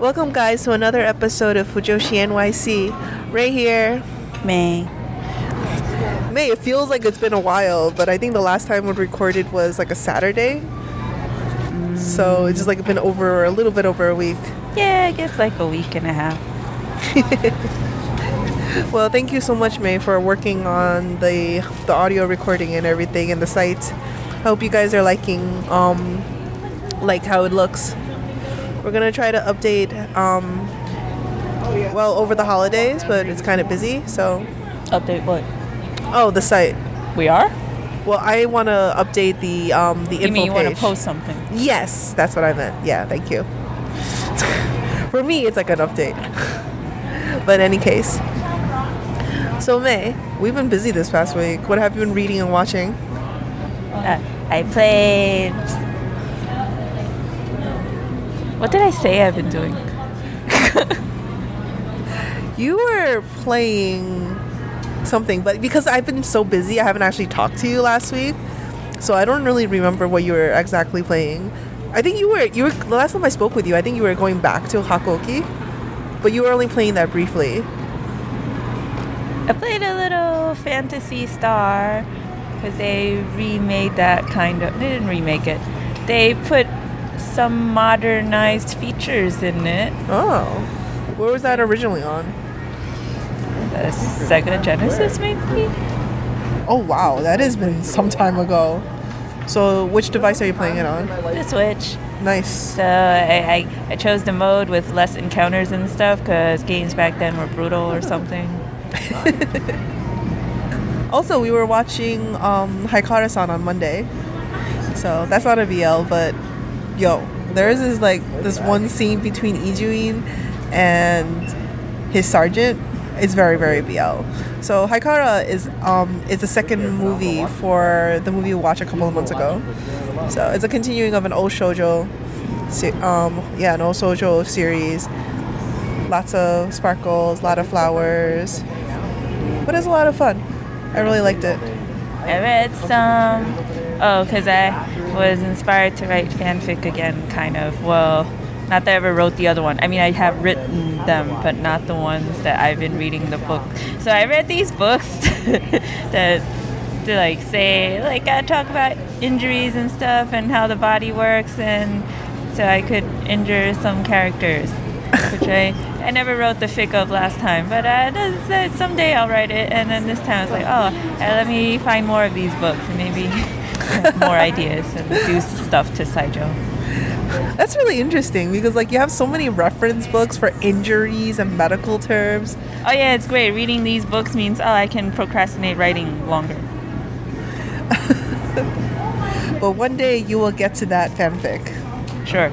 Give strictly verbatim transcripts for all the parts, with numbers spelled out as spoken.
Welcome, guys, to another episode of Fujoshi N Y C. Ray here. May. May, it feels like it's been a while, but I think the last time we recorded was like a Saturday. Mm. So it's just like been over a little bit over a week. Yeah, I guess like a week and a half. Well, thank you so much, May, for working on the the audio recording and everything and the site. I hope you guys are liking um like how it looks. We're gonna try to update um well over the holidays, but it's kind of busy, so Update what? oh the site. We are? Well, I want to update the um the You info mean you page. want to post something? Yes, that's what I meant. Yeah, thank you. For me, it's like an update. But in any case. So, May, we've been busy this past week. What have you been reading and watching? Uh, I played... What did I say I've been doing? You were playing something, but because I've been so busy, I haven't actually talked to you last week. So I don't really remember what you were exactly playing. I think you were, you were the last time I spoke with you, I think you were going back to Hakoki, but you were only playing that briefly. I played a little Fantasy Star because they remade that kind of... They didn't remake it. They put some modernized features in it. Oh. Where was that originally on? The Sega Genesis, maybe? Oh, wow. That has been some time ago. So which device are you playing it on? The Switch. Nice. So I, I, I chose the mode with less encounters and stuff because games back then were brutal or something. Also, we were watching um, Haikara-san on Monday. So that's not a V L, but yo, there is this like this one scene between Ijuin and his sergeant. It's very, very B L. So Haikara is um is the second movie for the movie we watched a couple of months ago. So it's a continuing of an old shoujo, se- um yeah, an old shoujo series. Lots of sparkles, a lot of flowers, but it's a lot of fun. I really liked it. I read some, oh, because I was inspired to write fanfic again, kind of. Well, not that I ever wrote the other one. I mean, I have written them, but not the ones that I've been reading the book. So I read these books that to like say, like, I talk about injuries and stuff and how the body works, and so I could injure some characters, which I, I never wrote the fic of last time, but uh, that's, uh, someday I'll write it. And then this time I was like, oh, uh, let me find more of these books and maybe have more ideas and do stuff to Saijo. That's really interesting because like you have so many reference books for injuries and medical terms. Oh yeah, it's great. Reading these books means, oh, I can procrastinate writing longer. But one day you will get to that fanfic. Sure.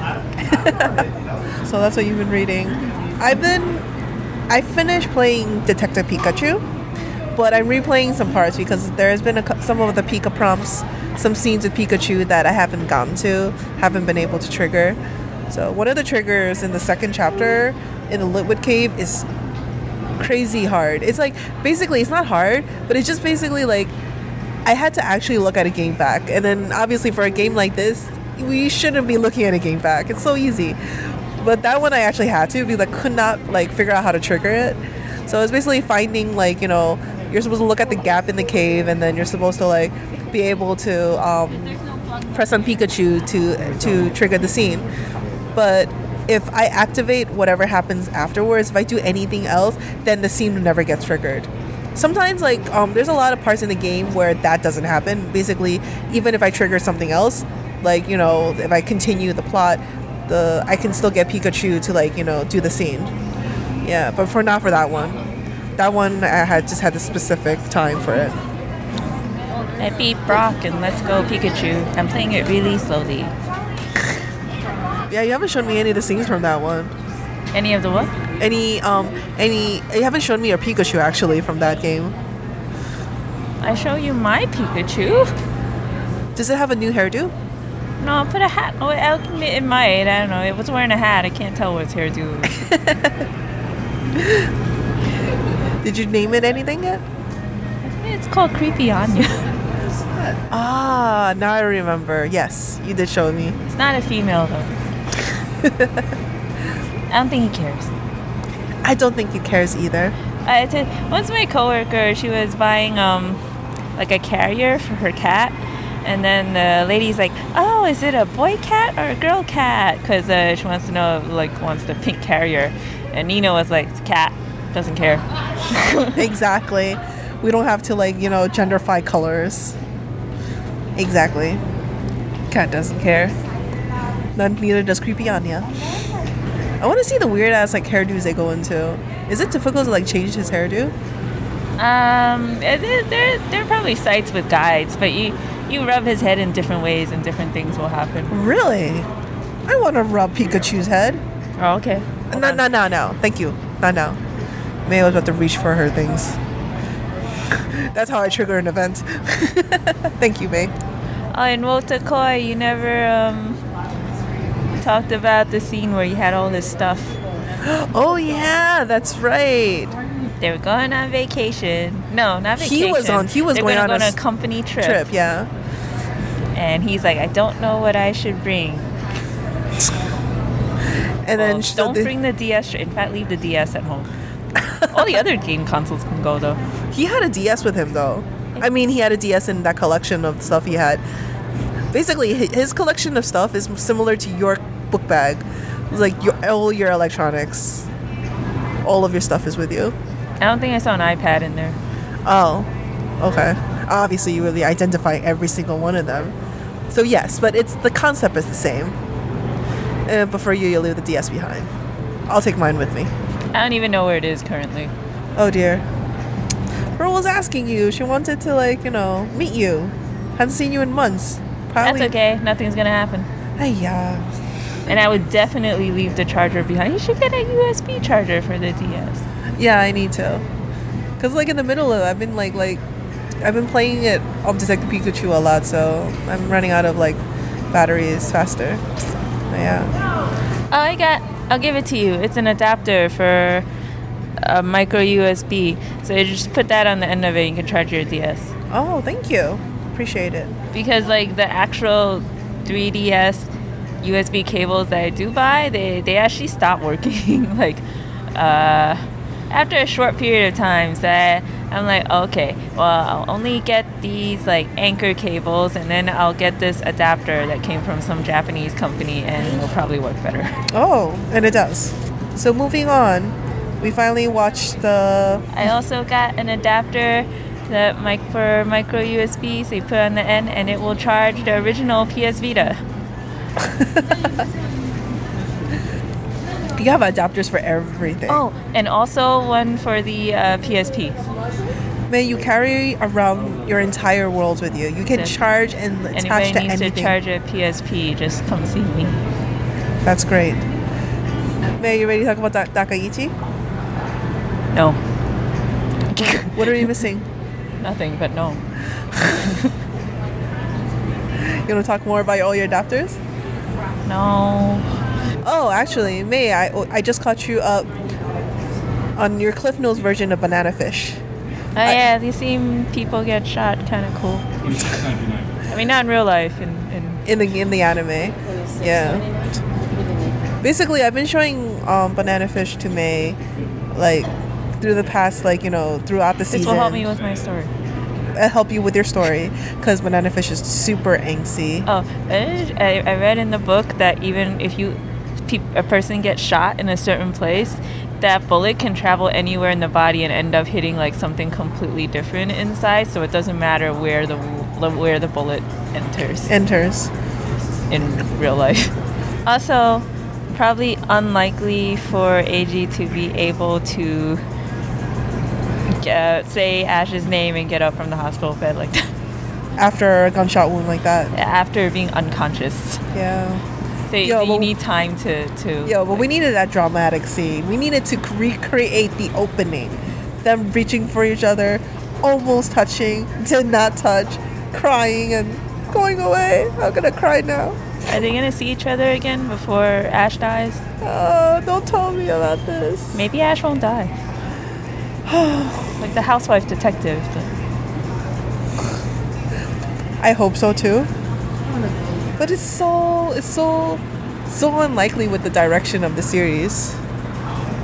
So that's what you've been reading. I've been... I finished playing Detective Pikachu, but I'm replaying some parts because there has been a, some of the Pika prompts, some scenes with Pikachu that I haven't gotten to, haven't been able to trigger. So one of the triggers in the second chapter in the Litwood Cave is crazy hard. It's like, basically, it's not hard, but it's just basically like, I had to actually look at a game back. And then obviously for a game like this, we shouldn't be looking at a game back. It's so easy. But that one I actually had to because I could not like figure out how to trigger it. So it's basically finding like, you know, you're supposed to look at the gap in the cave and then you're supposed to like be able to um, press on Pikachu to to trigger the scene. But if I activate whatever happens afterwards, if I do anything else, then the scene never gets triggered. Sometimes like um, there's a lot of parts in the game where that doesn't happen. Basically, even if I trigger something else, like, you know, if I continue the plot, the I can still get Pikachu to like, you know, do the scene. Yeah, but for not for that one. That one I had just had the specific time for it. I beat Brock and let's go Pikachu. I'm playing it really slowly. Yeah, you haven't shown me any of the scenes from that one. Any of the what? Any um any you haven't shown me your Pikachu actually from that game. I show you my Pikachu. Does it have a new hairdo? No, I'll put a hat. Oh, I'll admit it might. I don't know. It was wearing a hat. I can't tell what its hairdo is. Did you name it anything yet? It's called Creepy Anya. Ah, now I remember. Yes, you did show me. It's not a female though. I don't think he cares. I don't think he cares either. I t- once my coworker, she was buying um like a carrier for her cat, and then the lady's like, "Oh, is it a boy cat or a girl cat?" Because uh, she wants to know, like, wants the pink carrier, and Nina was like, "It's a cat, doesn't care." Exactly. We don't have to, like, you know, genderfy colors. Exactly. Cat doesn't care. None, neither does Creepy Anya. I want to see the weird ass like hairdos they go into. Is it difficult to like change his hairdo? Um, there, there, there are probably sites with guides, but you, you rub his head in different ways and different things will happen. Really? I want to rub Pikachu's head. Oh, okay. No, no, no, no. Thank you. Not now. May I was about to reach for her things. That's how I trigger an event. Thank you, May. Oh, in Wotakoi, you never um talked about the scene where you had all this stuff. Oh yeah, that's right. They were going on vacation. No, not vacation. He was on. He was They're going gonna on go a on a company trip. Trip, yeah. And he's like, I don't know what I should bring. And then well, she- don't they- bring the D S. In fact, leave the D S at home. All the other game consoles can go though. He had a D S with him though. I mean, he had a D S in that collection of stuff he had. Basically, hi- his collection of stuff is similar to your book bag. It's like your, all your electronics. All of your stuff is with you. I don't think I saw an iPad in there. Oh, okay. Obviously, you really identify every single one of them. So yes, but it's the concept is the same. Uh, but for you, you'll leave the D S behind. I'll take mine with me. I don't even know where it is currently. Oh dear. Pearl was asking you. She wanted to, like, you know, meet you. Hadn't seen you in months. Probably. That's okay. Nothing's gonna happen. Ay, yeah. And I would definitely leave the charger behind. You should get a U S B charger for the D S. Yeah, I need to. Cause like in the middle of, I've been like like, I've been playing it on Detective Pikachu a lot, so I'm running out of like batteries faster. But yeah. Oh, I got. I'll give it to you. It's an adapter for a micro U S B. So you just put that on the end of it. And you can charge your D S. Oh, thank you. Appreciate it. Because like the actual three D S U S B cables that I do buy, they they actually stop working. like, uh, after a short period of time. So I, I'm like, okay, well, I'll only get these like Anchor cables, and then I'll get this adapter that came from some Japanese company, and it will probably work better. Oh, and it does. So moving on, we finally watched the. I also got an adapter that mic for micro U S B, so you put it on the end, and it will charge the original P S Vita. You have adapters for everything. Oh, and also one for the uh, P S P. Man, you carry around your entire world with you. You can So charge and attach Anybody to needs anything. to charge a P S P, just come see me. That's great. May, you ready to talk about da- Dakaichi? No, What are you missing? nothing, but no. You want to talk more about all your adapters? No. Oh, actually, May, I, I just caught you up on your Cliff Notes version of Banana Fish. Oh yeah, these seem people get shot kind of cool. I mean, not in real life. In, in In the in the anime. Yeah. Basically, I've been showing um, Banana Fish to May, like, through the past, like, you know, throughout the this season. will help me with my story. Uh, help you with your story, because Banana Fish is super angsty. Oh, I, I read in the book that even if you pe- a person gets shot in a certain place, that bullet can travel anywhere in the body and end up hitting like something completely different inside. So it doesn't matter where the where the bullet enters Enters. in real life. Also, probably unlikely for A G to be able to get, say Ash's name and get up from the hospital bed like that After a gunshot wound like that. after being unconscious. Yeah. So Yo, you but- need time to to. Yo, but we needed that dramatic scene. We needed to recreate the opening. Them reaching for each other, almost touching, did not touch, crying and going away. I'm gonna cry now. Are they gonna see each other again before Ash dies? Oh, don't tell me about this. Maybe Ash won't die. Like the housewife detective. I hope so too. But it's so, it's so, so unlikely with the direction of the series.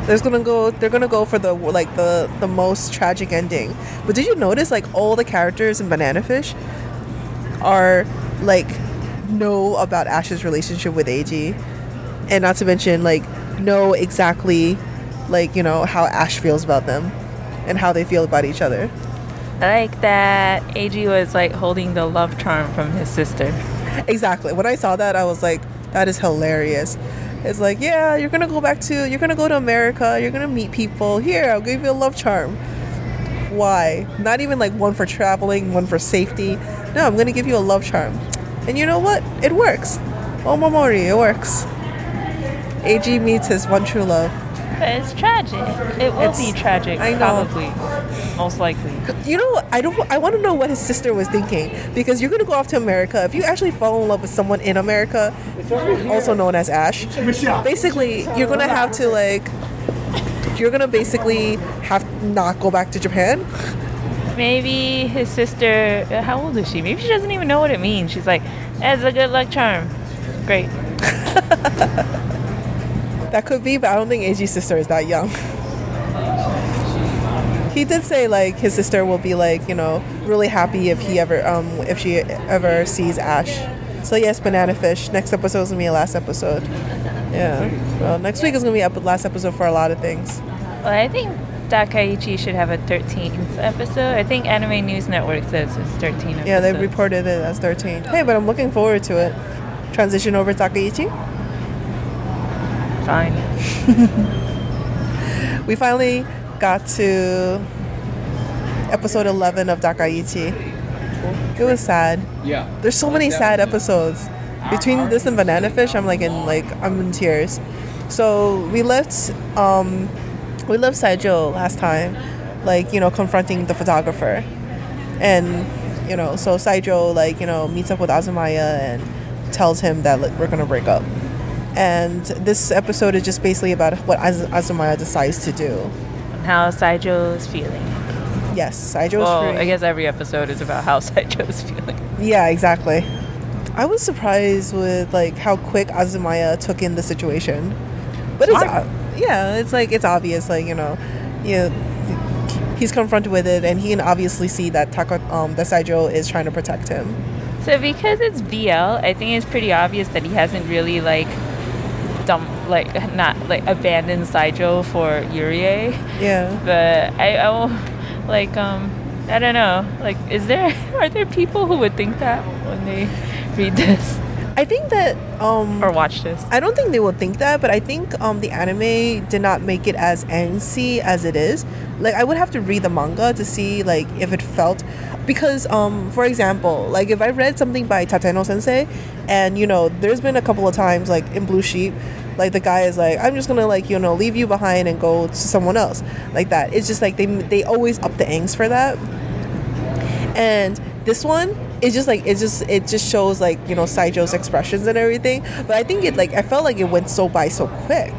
There's gonna go. They're gonna go for the like the the most tragic ending. But did you notice like all the characters in Banana Fish are like know about Ash's relationship with A G, and not to mention like know exactly like you know how Ash feels about them and how they feel about each other. I like that A G was like holding the love charm from his sister. Exactly. When I saw that, I was like, that is hilarious. It's like, yeah, you're gonna go back to, you're gonna go to America, you're gonna meet people. Here, I'll give you a love charm. Why? Not even like one for traveling, one for safety. No, I'm gonna give you a love charm. And you know what? It works. Omamori, it works. A G meets his one true love. But it's tragic. It will It's- be tragic, I know. probably. Most likely. You know, I don't. I want to know what his sister was thinking, because you're gonna go off to America. If you actually fall in love with someone in America, also known as Ash, basically you're gonna have to like, you're gonna basically have to not go back to Japan. Maybe his sister, uh, how old is she? Maybe she doesn't even know what it means. She's like, that's a good luck charm. Great. That could be, but I don't think A G's sister is that young. He did say like his sister will be like you know really happy if he ever um if she ever sees Ash. So yes, Banana Fish. Next episode is gonna be a last episode. Yeah. Well, next week is gonna be a last episode for a lot of things. Well, I think Dakaichi should have a thirteenth episode. I think Anime News Network says it's thirteen episodes. Yeah, they reported it as thirteen. Hey, but I'm looking forward to it. Transition over to Takaichi. Fine. We finally got to episode eleven of Dakaichi. It was sad. Yeah. There's so many sad episodes. Between this and Banana Fish, I'm like in like I'm in tears. So we left um we left Saijo last time, like, you know, confronting the photographer. And, you know, so Saijo like, you know, meets up with Azumaya and tells him that like, we're gonna break up. And this episode is just basically about what Az- Azumaya decides to do. How Saijo's feeling. Yes, Saijo's Well, free. I guess every episode is about how Saijo's feeling. Yeah, exactly. I was surprised with like how quick Azumaya took in the situation, but it's Smart. o- yeah, it's like it's obvious, like you know, you he's confronted with it, and he can obviously see that Taka, um, that Saijo is trying to protect him. So because it's B L, I think it's pretty obvious that he hasn't really like dumb like not like abandoned Saijo for Yurie. Yeah, But I, I will, like um I don't know. Like is there are there people who would think that when they read this I think that um, or watch this? I don't think they will think that, but I think um, the anime did not make it as angsty as it is. Like, I would have to read the manga to see like if it felt, because um, for example, like if I read something by Tateno Sensei, and you know, there's been a couple of times like in Blue Sheep, like the guy is like, I'm just gonna like you know leave you behind and go to someone else, like that. It's just like they they always up the angst for that, and this one. It's just like it just it just shows like you know Saijo's expressions and everything, but I think it like I felt like it went so by so quick.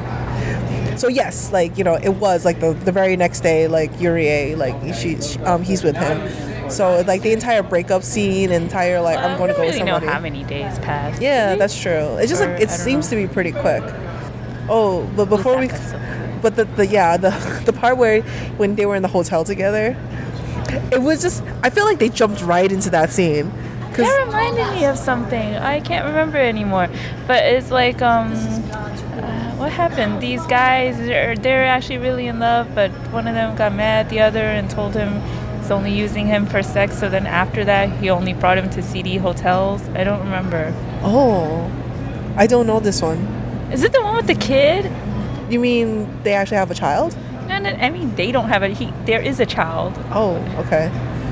So yes, like you know it was like the, the very next day, like Yurie, like she, she um he's with him, so like the entire breakup scene, entire like Well, I'm going to I go don't with really know somebody. how many days passed. Yeah, that's true. It's just Or, like it I don't seems know. to be pretty quick. Oh, but before we, Episode. but the, the yeah the the part where when they were in the hotel together. It was just, I feel like they jumped right into that scene. Cause, That reminded me of something. I can't remember anymore. But it's like, um, uh, what happened? These guys, they're, they're actually really in love, but one of them got mad at the other and told him he's only using him for sex. So then after that, he only brought him to seedy hotels. I don't remember. oh, I don't know this one. Is it the one with the kid? You mean they actually have a child? No, no, I mean, they don't have a, he, there is a child. Oh, okay.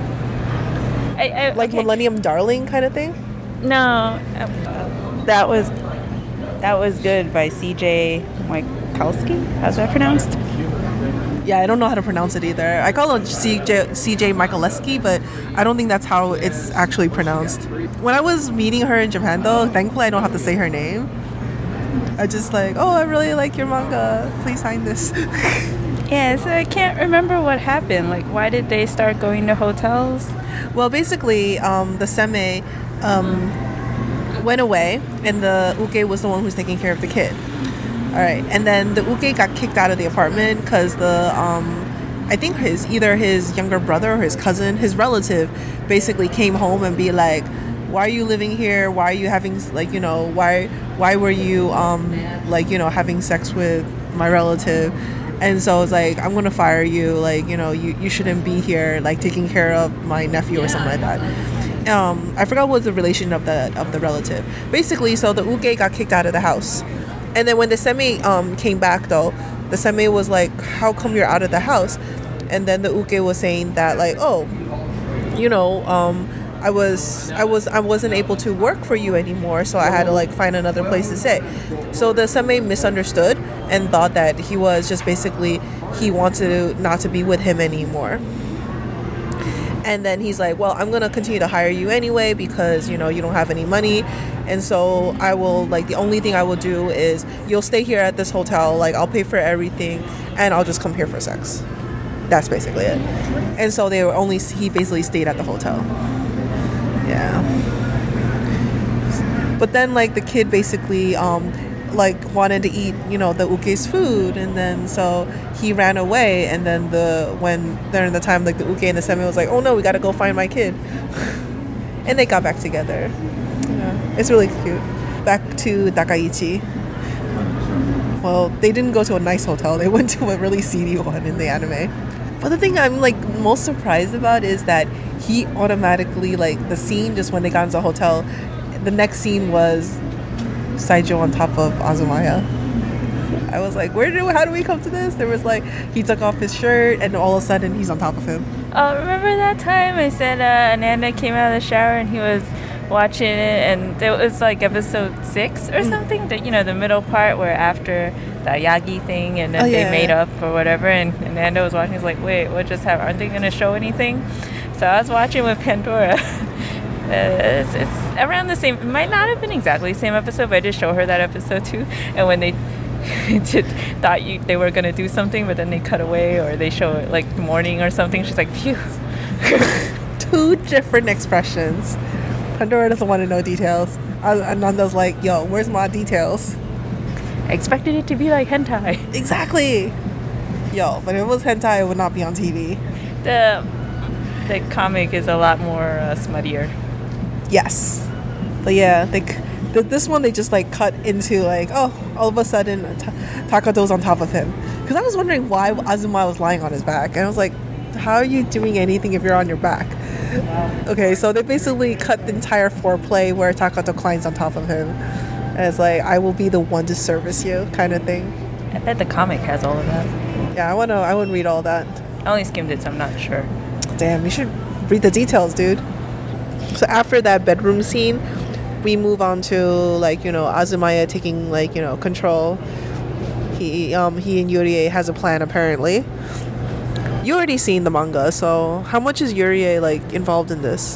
I, I, Like okay. Millennium Darling kind of thing? No, um, that was that was good by C J Michalski. How's that pronounced? Yeah, I don't know how to pronounce it either. I call it C J, C J Michaleski, but I don't think that's how it's actually pronounced. When I was meeting her in Japan, though, thankfully I don't have to say her name. I just like, oh, I really like your manga. Please sign this. Yeah, so I can't remember what happened. Like, why did they start going to hotels? Well, basically, um, the seme um, went away, and the uke was the one who's taking care of the kid. All right, and then the uke got kicked out of the apartment because the um, I think his either his younger brother or his cousin, his relative, basically came home and be like, "Why are you living here? Why are you having like you know why why were you um like you know having sex with my relative?" And so it's like, I'm gonna fire you. Like you know you, you shouldn't be here like taking care of my nephew or something like that. Um, I forgot what was the relation of the of the relative. Basically, so the uke got kicked out of the house. And then when the semi um, came back, though, the semi was like, how come you're out of the house? And then the uke was saying that, like, oh, you know, um, I was, I was, I wasn't able to work for you anymore, so I had to like find another place to stay. So the semi misunderstood and thought that he was just basically he wanted not to be with him anymore. And then he's like, well, I'm going to continue to hire you anyway because, you know, you don't have any money. And so I will, like, the only thing I will do is you'll stay here at this hotel. Like, I'll pay for everything and I'll just come here for sex. That's basically it. And so they were only, he basically stayed at the hotel. Yeah. But then, like, the kid basically, um, like, wanted to eat, you know, the uke's food. And then so he ran away. And then the, when during the time, like, the uke and the semi was like, oh no, we got to go find my kid. And they got back together. Yeah. It's really cute. Back to Takaichi. Well, they didn't go to a nice hotel. They went to a really seedy one in the anime. But the thing I'm, like, most surprised about is that he automatically, like, the scene just when they got into the hotel, the next scene was Saijo on top of Azumaya. I was like, where do how do we come to this? There was like he took off his shirt and all of a sudden he's on top of him. Oh, remember that time I said uh, Ananda came out of the shower and he was watching it, and it was like episode six or something. That you know the middle part where after the Yagi thing and then oh, they yeah. made up or whatever, and Ananda was watching. He's like, wait, what just happened? Aren't they going to show anything? So I was watching with Pandora. Uh, it's, it's around the same. It might not have been exactly the same episode, but I just show her that episode too. And when they did, thought you they were gonna do something, but then they cut away or they show it like morning or something, she's like, phew. Two different expressions. Pandora doesn't want to know details. Ananda's like, yo, where's my details? I expected it to be like hentai. Exactly. Yo, but if it was hentai, it would not be on T V. The the comic is a lot more uh, smuttier. Yes. But yeah, they, the, this one they just like cut into like, oh, all of a sudden T- Takato's on top of him. Because I was wondering why Azuma was lying on his back. And I was like, how are you doing anything if you're on your back? Okay, so they basically cut the entire foreplay where Takato climbs on top of him. And it's like, I will be the one to service you kind of thing. I bet the comic has all of that. Yeah, I want to, I would read all that. I only skimmed it, so I'm not sure. Damn, you should read the details, dude. So after that bedroom scene, we move on to like you know Azumaya taking like you know control. He um he and Yurie has a plan apparently. You already seen the manga, so how much is Yurie like involved in this?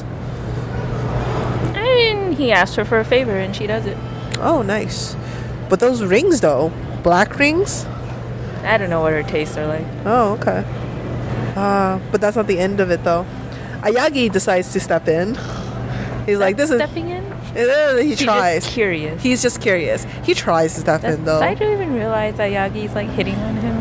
I mean, he asked her for a favor and she does it. Oh, nice. But those rings though, black rings? I don't know what her tastes are like. Oh, okay. Uh, but that's not the end of it though. Ayagi decides to step in. He's like, this is stepping in? Uh, he He's tries. just curious. He's just curious. He tries to step Does in though. Saijo even realize that Yagi's like hitting on him?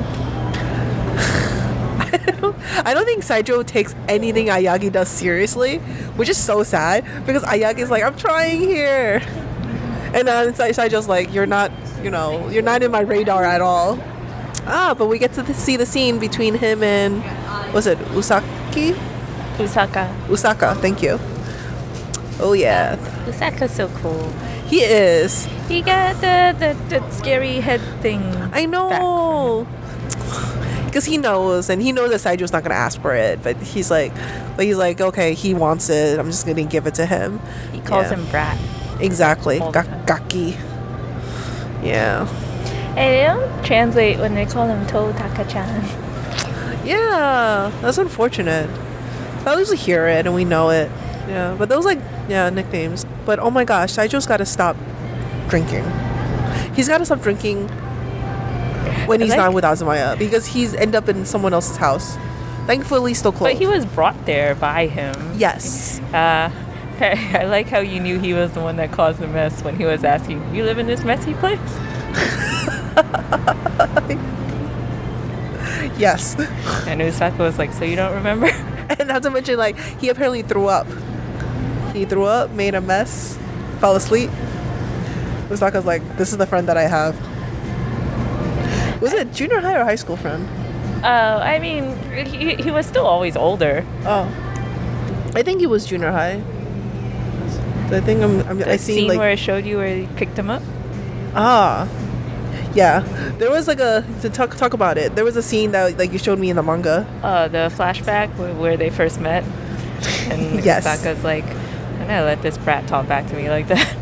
I don't, I don't think Saijo takes anything Ayagi does seriously, which is so sad because Ayagi's like, I'm trying here. And then Saijo's like, you're not, you know, you're not in my radar at all. Ah, but we get to see the scene between him and, was it Usaki? Usaka. Usaka, thank you. Oh yeah. Usaka's so cool. He is. He got the, the, the scary head thing. I know. Because he knows, and he knows that Saijo's not gonna ask for it, but he's like, but he's like, okay, he wants it. I'm just gonna give it to him. He calls yeah. him brat. Exactly, All the Ga- time. Gaki. Yeah. And they don't translate when they call him To Taka-chan. Yeah, that's unfortunate. But at least we hear it and we know it. Yeah, but those like yeah nicknames. But oh my gosh, Saijo's got to stop drinking. He's got to stop drinking when he's like, not with Azumaya because he's end up in someone else's house. Thankfully, still close. But he was brought there by him. Yes. Uh, I like how you knew he was the one that caused the mess when he was asking, you live in this messy place? Yes. And Usaka was like, so you don't remember? And not to mention, like, he apparently threw up. He threw up, made a mess, fell asleep. Usaka's like, this is the friend that I have. Was it junior high or high school friend? Uh, I mean, he, he was still always older. Oh. I think he was junior high. So I think I'm, I'm The I seen scene like where I showed you where he picked him up. ah yeah, there was like a to talk talk about it. There was a scene that like you showed me in the manga. Uh, the flashback where, where they first met, and Yes. Usaka's like, I'm gonna let this brat talk back to me like that.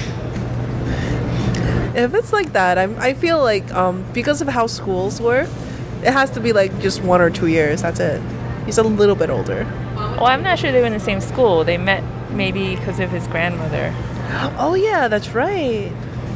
If it's like that, I'm I feel like um because of how schools were, it has to be like just one or two years. That's it. He's a little bit older. Well, I'm not sure they were in the same school. They met maybe because of his grandmother. Oh yeah, that's right.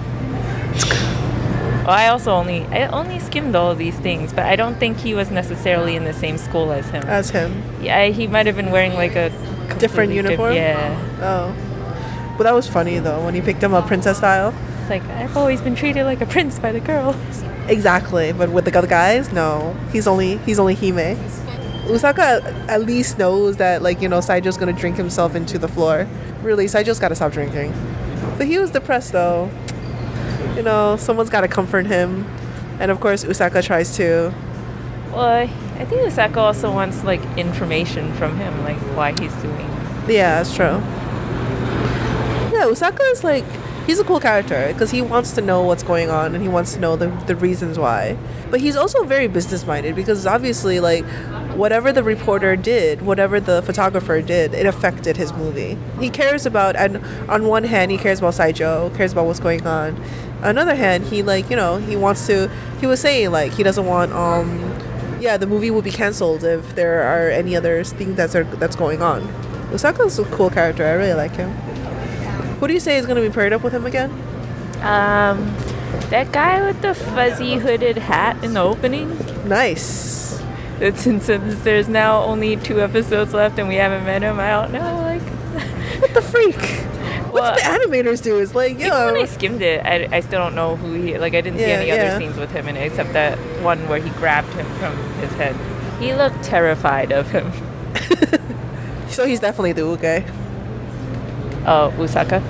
Well, I also only I only skimmed all of these things, but I don't think he was necessarily in the same school as him. As him. Yeah, he might have been wearing like a Different completely uniform? diff- yeah, Oh. But that was funny though when he picked him up princess style. it's like I've always been treated like a prince by the girls. Exactly, but with the other guys, no. He's only he's only Hime. Usaka at least knows that like, you know, Saijo's gonna drink himself into the floor. Really, Saijo's gotta stop drinking. But he was depressed though. You know, someone's gotta comfort him. And of course Usaka tries to. Well, I I think Usaka also wants like information from him, like why he's doing. Yeah, that's true. Yeah, Usaka is like, he's a cool character because he wants to know what's going on and he wants to know the, the reasons why. But he's also very business minded because obviously, like, whatever the reporter did, whatever the photographer did, it affected his movie. He cares about, and on one hand, he cares about Saijo, cares about what's going on. On the other hand, he, like, you know, he wants to, he was saying, like, he doesn't want, um, yeah, the movie will be cancelled if there are any other things that's, are, that's going on. Usaka's a cool character. I really like him. Who do you say is going to be paired up with him again? Um, that guy with the fuzzy hooded hat in the opening. Nice. That since, since there's now only two episodes left and we haven't met him, I don't know. Like, What the freak? What's Well, the animators do? Is like, even when I yo. skimmed it, I, I still don't know who he. Like, I didn't see Yeah, any yeah. other scenes with him in it except that one where he grabbed him from his head. He looked terrified of him. So he's definitely the Uke. Oh, Usaka.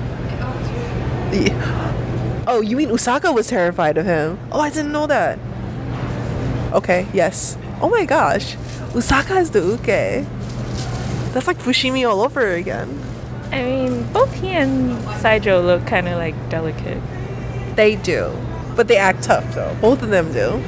Yeah. Oh, you mean Usaka was terrified of him? Oh, I didn't know that. Okay, yes. Oh my gosh. Usaka is the Uke. That's like Fushimi all over again. I mean, both he and Saijo look kind of like delicate. They do. But they act tough though. Both of them do.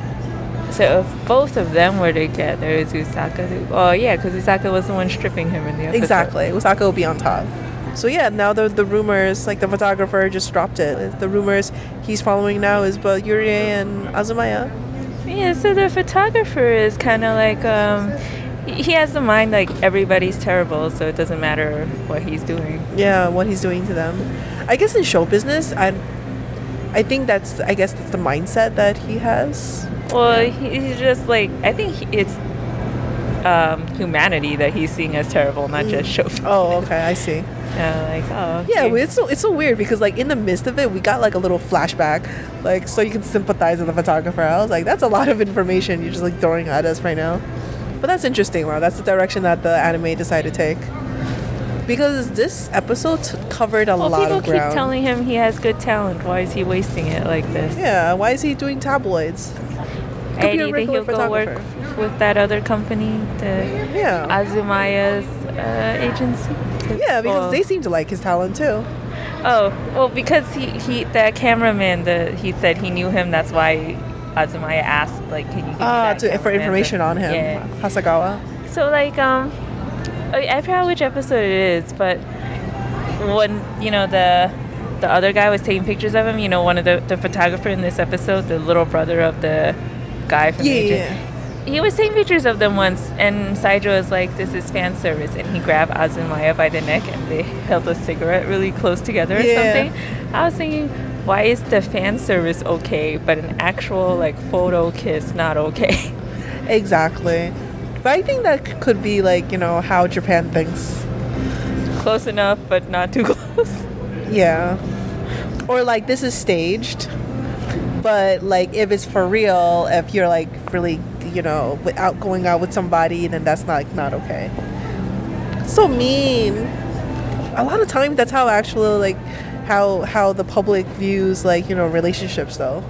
So if both of them were together, is Usaka the... Oh, yeah, because Usaka was the one stripping him in the episode. Exactly. Usaka will be on top. So yeah, now the the rumors, like the photographer just dropped it. The rumors he's following now is both Yurie and Azumaya. Yeah, so the photographer is kind of like... um he he has the mind like everybody's terrible, so it doesn't matter what he's doing. Yeah, what he's doing to them. I guess in show business, I I think that's I guess that's the mindset that he has. Well, he- he's just like... I think he, it's um, humanity that he's seeing as terrible, not just show business. Oh, okay, I see. Uh, like, oh, Yeah, okay. well, it's so it's so weird because like in the midst of it, we got like a little flashback, like so you can sympathize with the photographer. I was like, that's a lot of information you're just like throwing at us right now. But that's interesting. Wow, that's the direction that the anime decided to take. Because this episode t- covered a Well, lot people of ground. keep telling him he has good talent. Why is he wasting it like this? Yeah, why is he doing tabloids? Could Hey, be do a you think he'll regular go work photographer. with that other company, the Yeah, Azumaya's uh, agency? yeah, because Well- they seem to like his talent too. Oh, well, because he, he that cameraman, the he said he knew him. That's why Azumaya asked, like, can you give me Ah, that to, for cameraman? information So- on him, Yeah. Hasagawa. So like um, I, I forgot which episode it is, but when you know the the other guy was taking pictures of him, you know, one of the the photographer in this episode, the little brother of the guy from Yeah, the yeah, agent, he was taking pictures of them once, and Saijo was like, "This is fan service," and he grabbed Azumaya by the neck, and they held a cigarette really close together or Yeah. something. I was thinking, why is the fan service okay, but an actual like photo kiss not okay? Exactly. But I think that c- could be like, you know, how Japan thinks. Close enough, but not too close. Yeah. Or like this is staged. But like if it's for real, if you're like really, you know, without going out with somebody, then that's not like not okay. So mean. A lot of times that's how actually like how how the public views like, you know, relationships though.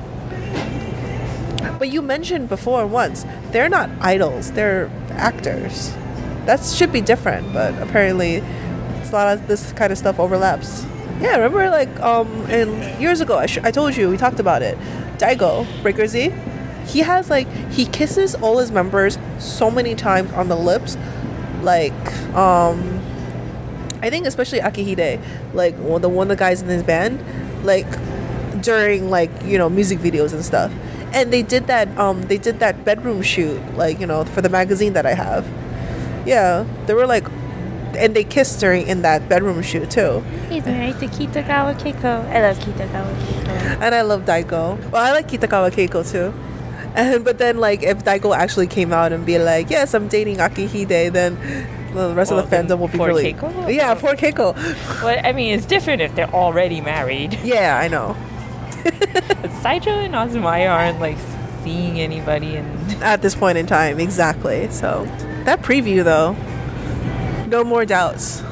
But you mentioned before once, they're not idols, they're actors. That should be different, but apparently it's a lot of this kind of stuff overlaps. Yeah, remember like um and years ago I, sh- I told you we talked about it. Daigo, Breaker Z, he has like he kisses all his members so many times on the lips, like um I think especially Akihide, like one the one of the guys in his band, like during like, you know, music videos and stuff. And they did that um they did that bedroom shoot, like, you know, for the magazine that I have. Yeah, they were like, and they kissed during in that bedroom shoot too. He's married to Kitagawa Keiko. I love Kitagawa Keiko. And I love Daigo. Well, I like Kitagawa Keiko too. And but then like if Daigo actually came out and be like, yes, I'm dating Akihide, then the rest well, of the fandom will be really Keiko? Yeah, poor Keiko. Well, I mean, it's different if they're already married. Yeah, I know. But Saijo and Azumaya aren't like seeing anybody and at this point in time, exactly. So that preview though, no more doubts.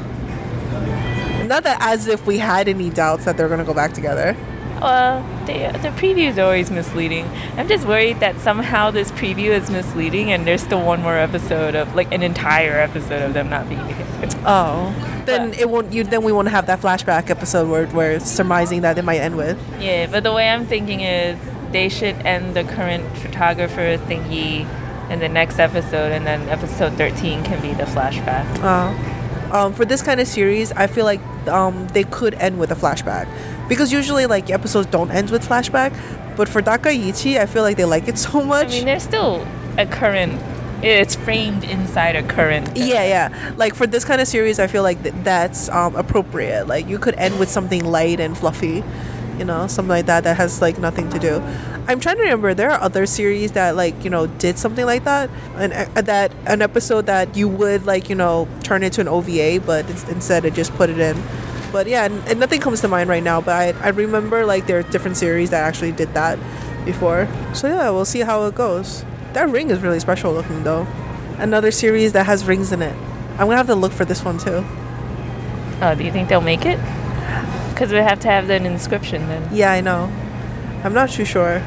Not that as if we had any doubts that they're gonna go back together. Well, they, the preview is always misleading. I'm just worried that somehow this preview is misleading and there's still one more episode of, like, an entire episode of them not being together. Oh. Then but, it won't. You then we won't have that flashback episode where where it's surmising that it might end with. Yeah, but the way I'm thinking is they should end the current photographer thingy in the next episode, and then episode thirteen can be the flashback. Oh. Um, for this kind of series, I feel like um, they could end with a flashback. Because usually, like, episodes don't end with flashback. But for Takaichi, I feel like they like it so much. I mean, there's still a current... It's framed inside a current... Yeah, yeah. Like, for this kind of series, I feel like th- that's um, appropriate. Like, you could end with something light and fluffy. You know, something like that that has, like, nothing to do. I'm trying to remember. There are other series that, like, you know, did something like that. And uh, that an episode that you would, like, you know, turn into an O V A, but it's, instead it just put it in. But yeah, and, and nothing comes to mind right now. But I, I remember like there are different series that actually did that before. So yeah, we'll see how it goes. That ring is really special looking though. Another series that has rings in it. I'm gonna have to look for this one too. Oh, do you think they'll make it? Because we have to have an inscription then. Yeah, I know. I'm not too sure.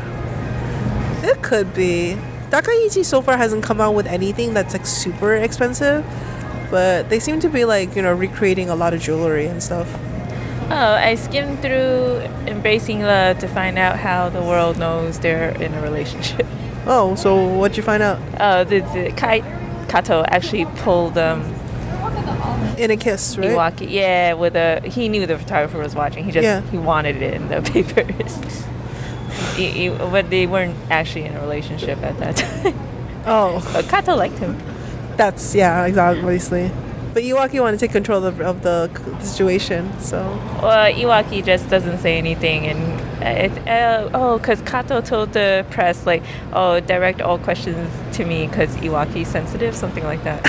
It could be. Takaichi so far hasn't come out with anything that's like super expensive. But they seem to be like, you know, recreating a lot of jewelry and stuff. Oh, I skimmed through Embracing Love to find out how the world knows they're in a relationship. Oh, so what'd you find out? Oh, the, the Kai, Kato actually pulled um in a kiss, right? Iwaki, yeah, with a he knew the photographer was watching. He just yeah. he wanted it in the papers. he, he, but they weren't actually in a relationship at that time. Oh, but Kato liked him. That's, yeah, exactly, obviously. But Iwaki wanted to take control of, of the situation, so... Well, Iwaki just doesn't say anything, and... It, uh, oh, because Kato told the press, like, oh, direct all questions to me because Iwaki's sensitive, something like that.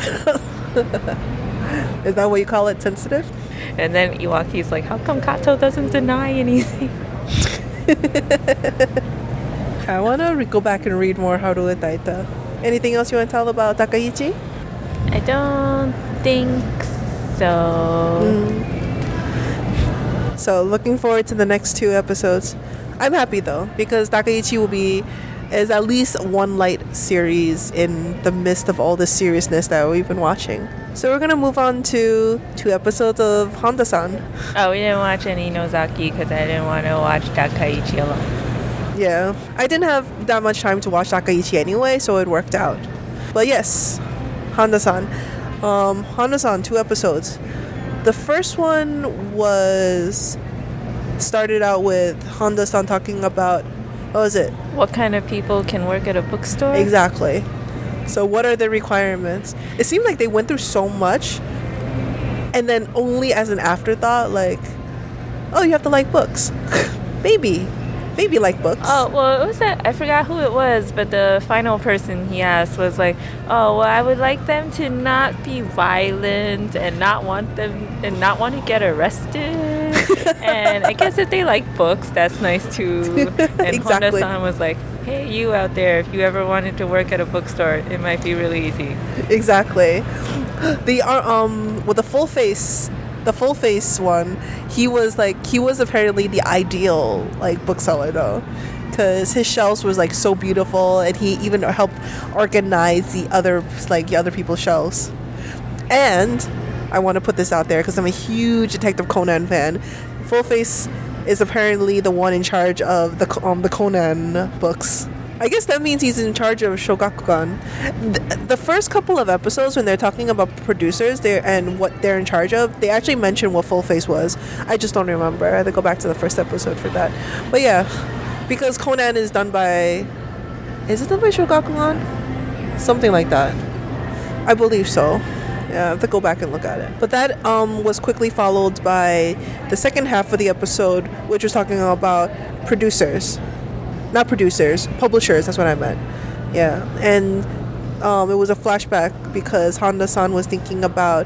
Is that what you call it, sensitive? And then Iwaki's like, how come Kato doesn't deny anything? I want to re- go back and read more Haruo Taita. Anything else you want to tell about Takaichi? I don't think so. Mm. So looking forward to the next two episodes. I'm happy though because Takaichi will be is at least one light series in the midst of all the seriousness that we've been watching. So we're gonna move on to two episodes of Honda-san. Oh, we didn't watch any Nozaki because I didn't want to watch Takaichi alone. Yeah, I didn't have that much time to watch Takaichi anyway, so it worked out. But yes, Honda-san. Um, Honda-san, two episodes. The first one was started out with Honda-san talking about, what was it? What kind of people can work at a bookstore? Exactly. So what are the requirements? It seemed like they went through so much, and then only as an afterthought, like, oh, you have to like books. Maybe. Maybe like books. Oh, well, it was that, I forgot who it was, but the final person he asked was like, oh, well, I would like them to not be violent and not want them and not want to get arrested. And I guess if they like books, that's nice too. And Exactly. Honda-san was like, hey, you out there, if you ever wanted to work at a bookstore, it might be really easy. Exactly. The uh, um with the full face, the full face one, he was like he was apparently the ideal like bookseller though, because his shelves was like so beautiful, and he even helped organize the other like the other people's shelves. And I want to put this out there because I'm a huge Detective Conan fan. Full Face is apparently the one in charge of the um, the Conan books. I guess that means he's in charge of Shogakukan. The, the first couple of episodes, when they're talking about producers there and what they're in charge of, they actually mention what Full Face was. I just don't remember. I had to go back to the first episode for that. But yeah, because Conan is done by... Is it done by Shogakukan? Something like that. I believe so. Yeah, I have to go back and look at it. But that um, was quickly followed by the second half of the episode, which was talking about producers. Not producers, publishers, that's what I meant. Yeah, and um, it was a flashback because Honda-san was thinking about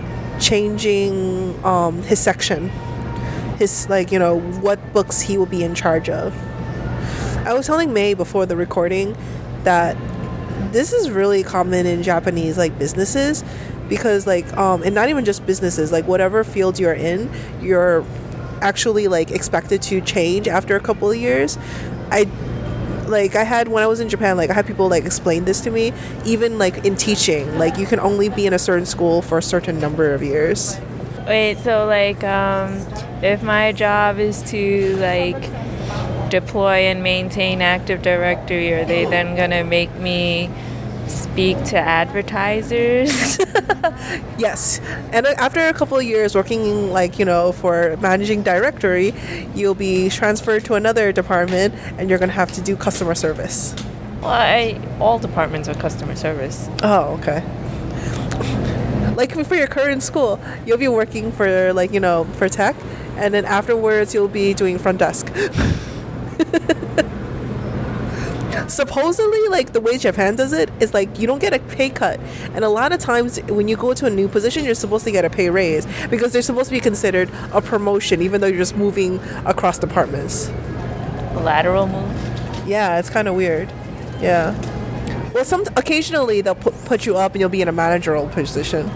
changing um, his section. His, like, you know, what books he will be in charge of. I was telling May before the recording that this is really common in Japanese, like, businesses. Because, like, um, and not even just businesses, like, whatever field you're in, you're actually, like, expected to change after a couple of years. I, like, I had, when I was in Japan, like, I had people, like, explain this to me, even, like, in teaching. Like, you can only be in a certain school for a certain number of years. Wait, so, like, um, if my job is to, like, deploy and maintain Active Directory, are they then gonna make me speak to advertisers? Yes. And after a couple of years working, like, you know, for managing directory, you'll be transferred to another department and you're going to have to do customer service. Well, I, all departments are customer service. Oh, okay. Like for your current school, you'll be working for, like, you know, for tech, and then afterwards you'll be doing front desk. Supposedly, like, the way Japan does it is, like, you don't get a pay cut, and a lot of times when you go to a new position, you're supposed to get a pay raise because they're supposed to be considered a promotion even though you're just moving across departments. A lateral move? Yeah, it's kind of weird. Yeah. Well, some occasionally they'll put, put you up and you'll be in a managerial position.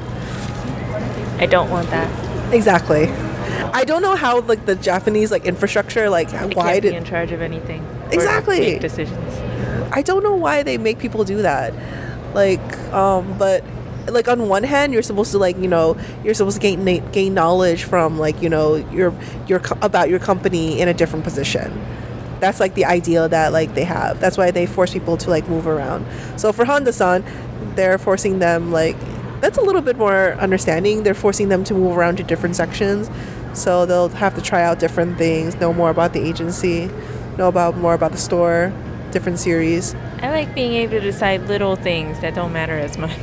I don't want that. Exactly. I don't know how, like, the Japanese, like, infrastructure, like, I why can't did be in charge of anything. Exactly. Or make decisions. I don't know why they make people do that. Like, um, but, like, on one hand, you're supposed to, like, you know, you're supposed to gain na- gain knowledge from, like, you know, your your co- about your company in a different position. That's, like, the idea that, like, they have. That's why they force people to, like, move around. So for Honda-san, they're forcing them, like, that's a little bit more understanding. They're forcing them to move around to different sections. So they'll have to try out different things, know more about the agency, know about more about the store, different series. I like being able to decide little things that don't matter as much.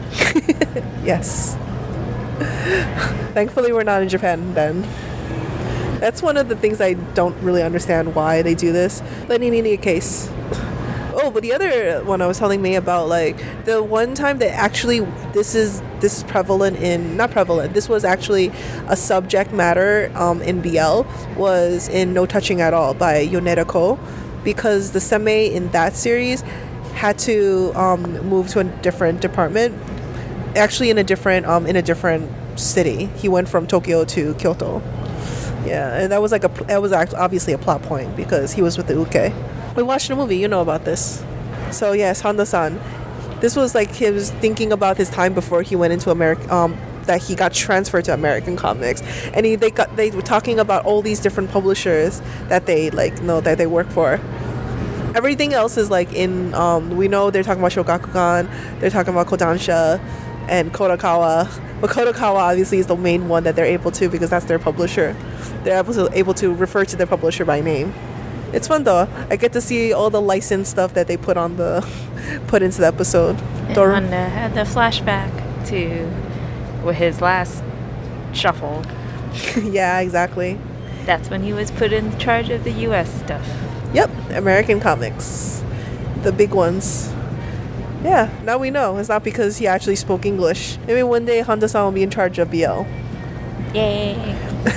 Yes. Thankfully, we're not in Japan then. That's one of the things I don't really understand why they do this. But in any case. Oh, but the other one I was telling me about, like, the one time that actually this is this is prevalent in, not prevalent, this was actually a subject matter um, in B L, was in No Touching at All by Yoneda Ko, because the seme in that series had to um, move to a different department, actually in a different um, in a different city. He went from Tokyo to Kyoto. Yeah, and that was like a that was obviously a plot point because he was with the Uke. We watched the movie, you know about this. So yes, Honda-san. This was like he was thinking about his time before he went into America, um, that he got transferred to American Comics, and he they got they were talking about all these different publishers that they like know that they work for. Everything else is like in um, we know they're talking about Shogakukan, they're talking about Kodansha and Kodakawa, but Kodakawa obviously is the main one that they're able to because that's their publisher. They're able to able to refer to their publisher by name. It's fun though. I get to see all the licensed stuff that they put on the put into the episode. And Honda had the flashback to with his last shuffle. Yeah, exactly. That's when he was put in charge of the U S stuff. Yep, American Comics, the big ones. Yeah, now we know. It's not because he actually spoke English. Maybe one day Honda-san will be in charge of B L. Yay!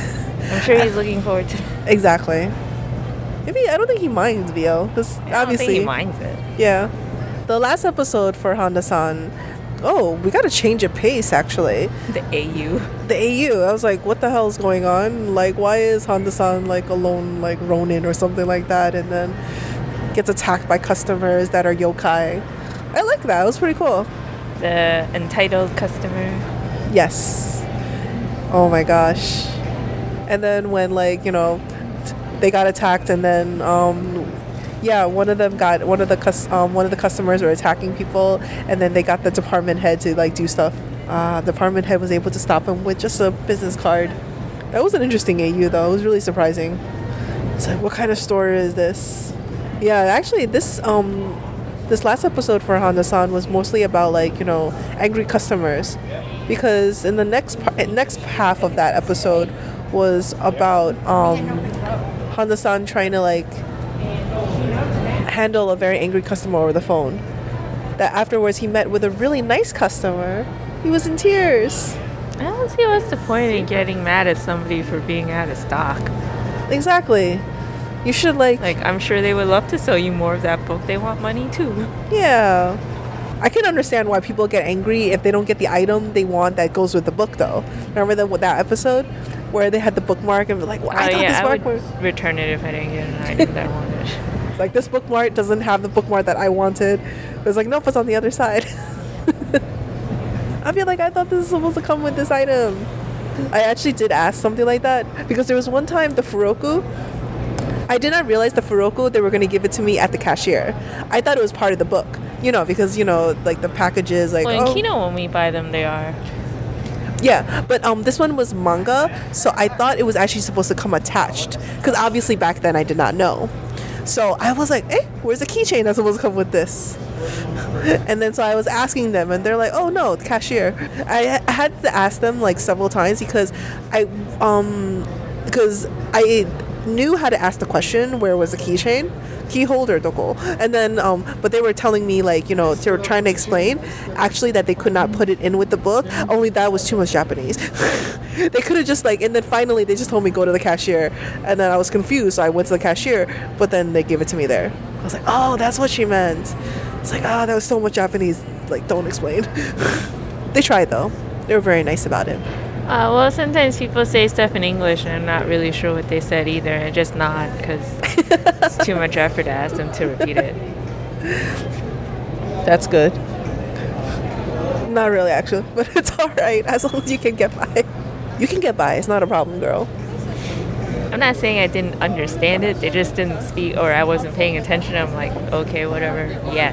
I'm sure he's looking forward to it. Exactly. Maybe I don't think he minds V L because I don't obviously think he minds it. Yeah. The last episode for Honda-san. Oh, we got to change of pace actually. The A U. The A U. I was like, what the hell is going on? Like, why is Honda-san like alone, like Ronin or something like that, and then gets attacked by customers that are yokai? I like that. It was pretty cool. The entitled customer. Yes. Oh my gosh. And then when like you know they got attacked, and then um yeah, one of them got one of the cus- um one of the customers were attacking people, and then they got the department head to like do stuff. Uh, the department head was able to stop him with just a business card. That was an interesting A U though. It was really surprising. It's like, what kind of store is this? Yeah, actually, this um this last episode for Honda-san was mostly about like you know angry customers, because in the next par- next half of that episode was about um Honda-san trying to like handle a very angry customer over the phone. That afterwards he met with a really nice customer. He was in tears. I don't see what's the point in getting mad at somebody for being out of stock. Exactly. You should like Like, I'm sure they would love to sell you more of that book. They want money too. yeah. I can understand why people get angry if they don't get the item they want that goes with the book though. Remember that with that episode where they had the bookmark and were like, well, I Oh, thought yeah, this I bookmark would return it if I didn't get an item that I wanted. like this bookmark doesn't have the bookmark that I wanted. It was like, nope, it's on the other side. I'd be like, I thought this was supposed to come with this item. I actually did ask something like that because there was one time the Furoku, I did not realize the Furoku, they were going to give it to me at the cashier. I thought it was part of the book, you know, because, you know, like the packages, like, Well, in oh. Kino, when we buy them, they are. Yeah, but um, this one was manga, so I thought it was actually supposed to come attached because obviously back then I did not know. So I was like, eh, where's the keychain that's supposed to come with this? And then so I was asking them, and they're like, oh no, the cashier. I, I had to ask them like several times because I um because I knew how to ask the question, where was the keychain? Key holder doko. And then um but they were telling me like, you know, they were trying to explain actually that they could not put it in with the book, only that was too much Japanese. They could have just like, and then finally they just told me go to the cashier, and then I was confused, so I went to the cashier, but then they gave it to me there. I was like, oh, that's what she meant. It's like, oh, that was so much Japanese, like, don't explain. They tried though. They were very nice about it. Uh, well, sometimes people say stuff in English and I'm not really sure what they said either, and just nod because it's too much effort to ask them to repeat it. That's good. Not really, actually, but it's all right as long as you can get by. You can get by. It's not a problem, girl. I'm not saying I didn't understand it. They just didn't speak, or I wasn't paying attention. I'm like, okay, whatever. Yes.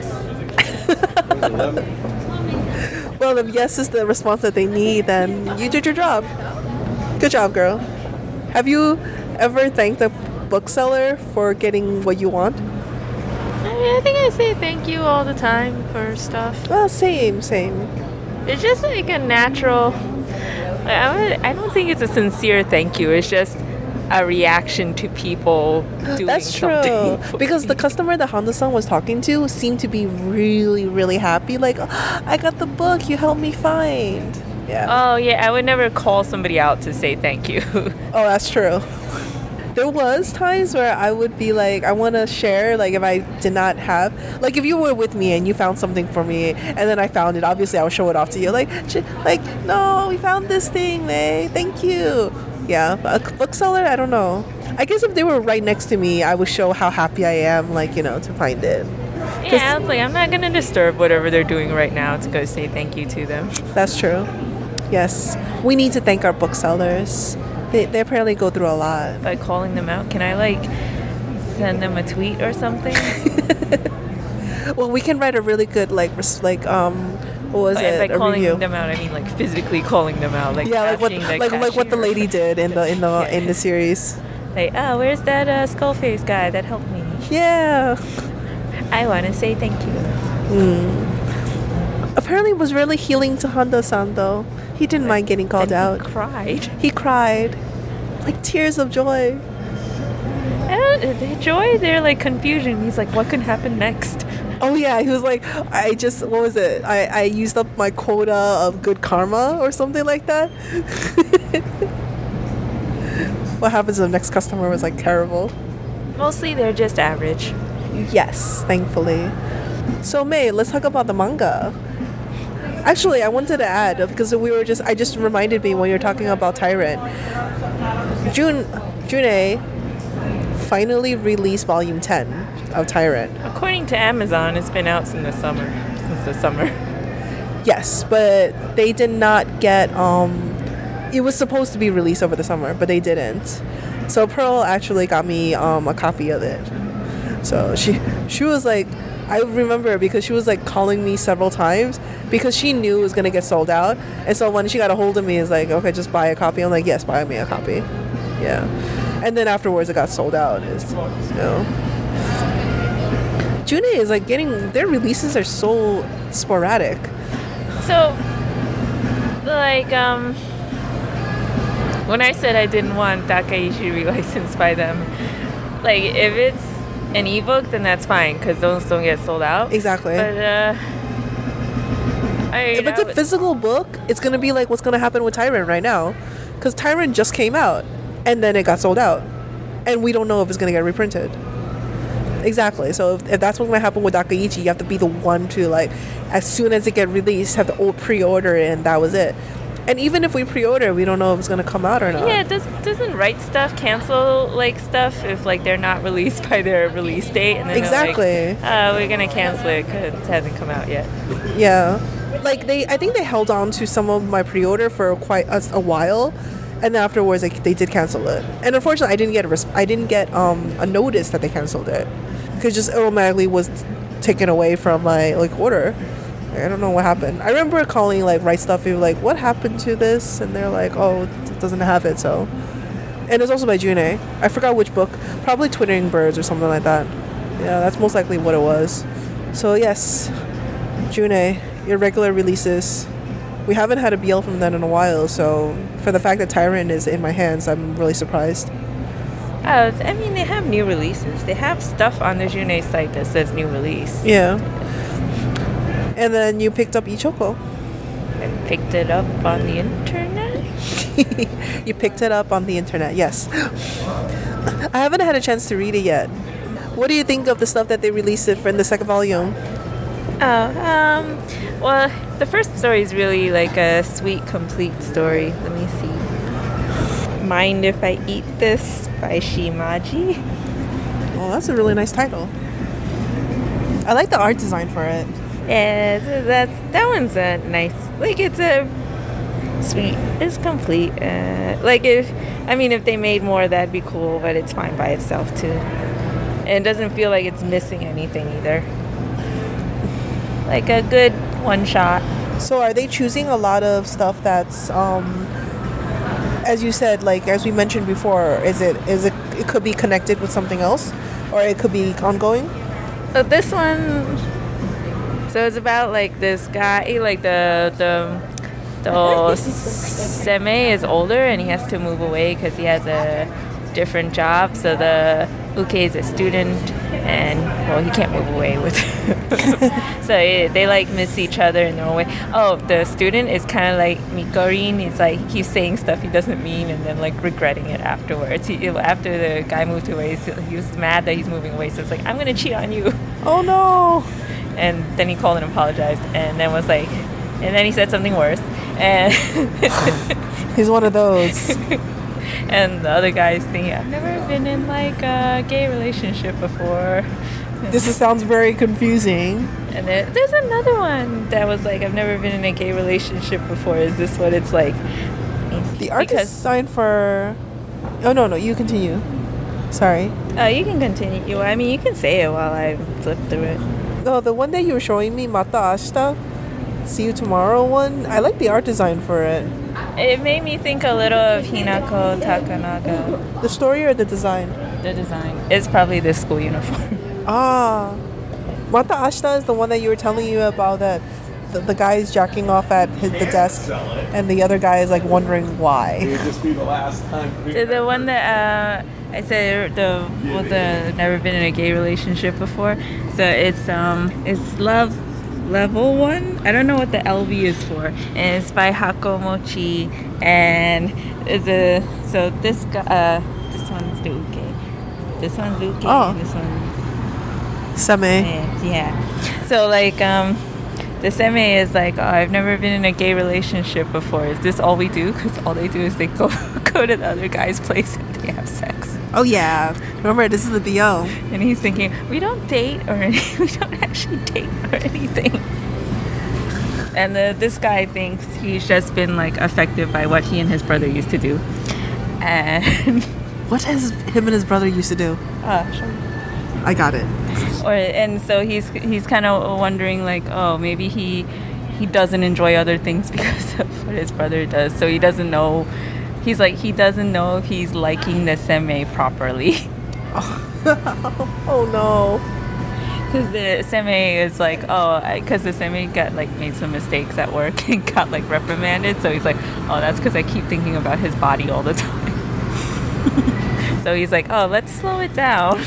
Well, if yes is the response that they need, then you did your job. Good job, girl. Have you ever thanked a bookseller for getting what you want? I mean, I think I say thank you all the time for stuff. Well, same, same. It's just like a natural. Like, I would- I don't think it's a sincere thank you. It's just a reaction to people doing That's true. something. for Because me. the customer that Honda-san was talking to seemed to be really, really happy. Like, oh, I got the book you helped me find. Yeah. Oh yeah, I would never call somebody out to say thank you. Oh, that's true. There was times where I would be like, I want to share, like if I did not have, like if you were with me and you found something for me and then I found it, obviously I would show it off to you. Like, sh- like no, we found this thing, May. Thank you. Yeah, a bookseller, I don't know. I guess if they were right next to me, I would show how happy I am, like, you know, to find it. Yeah, I was like, I'm not gonna disturb whatever they're doing right now to go say thank you to them. That's true. Yes. We need to thank our booksellers. They, they apparently go through a lot. By calling them out, can I like send them a tweet or something? Well, we can write a really good, like, res- like um, what was By, it? by A calling review. them out, I mean like physically calling them out, like Yeah, like what, asking the like like what the cashier. lady did in the in the Yeah. in the series. Like, oh, where's that uh, skull face guy that helped me? Yeah. I want to say thank you. Apparently, it was really healing to Honda-san though. He didn't mind getting called And out. he cried. He cried, like tears of joy. I don't, the joy, they're like confusion. He's like, what could happen next? Oh yeah, he was like, I just, what was it? I, I used up my quota of good karma or something like that. What happens if the next customer was like terrible? Mostly they're just average. Yes, thankfully. So May, let's talk about the manga. Actually, I wanted to add because we were just I just reminded me when you were talking about Tyrant. June June finally released volume ten of Tyrant. According to Amazon, it's been out since the summer. Since the summer. Yes, but they did not get um it was supposed to be released over the summer, but they didn't. So Pearl actually got me um a copy of it. So she she was like, I remember because she was like calling me several times because she knew it was gonna get sold out. And so when she got a hold of me, it's like, okay, just buy a copy. I'm like, yes, buy me a copy. Yeah. And then afterwards it got sold out. Is you know. June is like getting their releases are so sporadic. So like um when I said I didn't want Takaichi relicensed by them, like if it's an ebook, then that's fine because those don't get sold out. Exactly. But uh, I, if it's a physical book, it's gonna be like what's gonna happen with Tyrant right now, because Tyrant just came out, and then it got sold out, and we don't know if it's gonna get reprinted. Exactly. So if, if that's what's gonna happen with Takaichi, you have to be the one to like, as soon as it get released, have to pre-order it, and that was it. And even if we pre-order, we don't know if it's gonna come out or not. Yeah, does, doesn't Right Stuff cancel like stuff if like they're not released by their release date? And then exactly. Like, uh, we're gonna cancel it because it hasn't come out yet. Yeah, like they, I think they held on to some of my pre-order for quite a, a while, and then afterwards like, they did cancel it. And unfortunately, I didn't get a res- I didn't get um a notice that they canceled it because just automatically was taken away from my like order. I don't know what happened. I remember calling like Right Stuff. We were like, "What happened to this?" And they're like, "Oh, it doesn't have it." So, and it's also by June. I forgot which book. Probably Twittering Birds or something like that. Yeah, that's most likely what it was. So yes, June, your regular releases. We haven't had a B L from them in a while. So for the fact that Tyrant is in my hands, I'm really surprised. Uh, I mean, they have new releases. They have stuff on the June site that says new release. Yeah. And then you picked up Ichoko. I picked it up on the internet. You picked it up on the internet, yes. I haven't had a chance to read it yet. What do you think of the stuff that they released it for in the second volume? Oh, um, well, the first story is really like a sweet, complete story. Let me see. Mind If I Eat This by Shimaji. Oh, that's a really nice title. I like the art design for it. Yeah, that's that one's a nice. Like it's a sweet. It's complete. Uh, like if I mean if they made more, that'd be cool. But it's fine by itself too. And it doesn't feel like it's missing anything either. Like a good one shot. So are they choosing a lot of stuff that's, um, as you said, like as we mentioned before, is it is it it could be connected with something else, or it could be ongoing? So this one. So it's about like this guy, like the the the seme is older and he has to move away because he has a different job. So the Uke is a student and well he can't move away with. So it, they like miss each other in their own way. Oh, the student is kind of like Mikorin. He's like he keeps saying stuff he doesn't mean and then like regretting it afterwards. He, after the guy moved away, he was mad that he's moving away. So it's like I'm gonna cheat on you. Oh no. And then he called and apologized and then was like and then he said something worse and he's one of those. And the other guy's thinking I've never been in like a gay relationship before. This is, sounds very confusing. And there, there's another one that was like I've never been in a gay relationship before. Is this what it's like? The art because, design for oh no no you continue. Sorry. Uh, you can continue. I mean you can say it while I flip through it. No, the one that you were showing me, Mata Ashita, See You Tomorrow one, I like the art design for it. It made me think a little of Hinako Takanaga. The story or the design? The design. It's probably the school uniform. Ah. Mata Ashita is the one that you were telling you about that the, the guy is jacking off at his, the desk and the other guy is like wondering why. It would just be the last time. The, the one that uh, I said the well, the never been in a gay relationship before. So it's um it's love level one. I don't know what the L V is for. And it's by Hakomochi. And it's a so this guy, uh, this one's the uke. This one's uke. Oh. And this one's Seme. yeah. yeah. So like um, the seme is like, oh, I've never been in a gay relationship before. Is this all we do? Because all they do is they go go to the other guy's place and they have sex. Oh yeah. Remember, this is the B O. And he's thinking, we don't date or any, we don't actually date or anything. And the, this guy thinks he's just been like affected by what he and his brother used to do. And What has him and his brother used to do? uh, sure. I got it. Or and so he's he's kind of wondering like, oh, maybe he he doesn't enjoy other things because of what his brother does. So he doesn't know. He's like he doesn't know if he's liking the seme properly. Oh no. Because the seme is like, oh, because the seme got like made some mistakes at work and got like reprimanded. So he's like, oh, that's because I keep thinking about his body all the time. So he's like, oh, let's slow it down.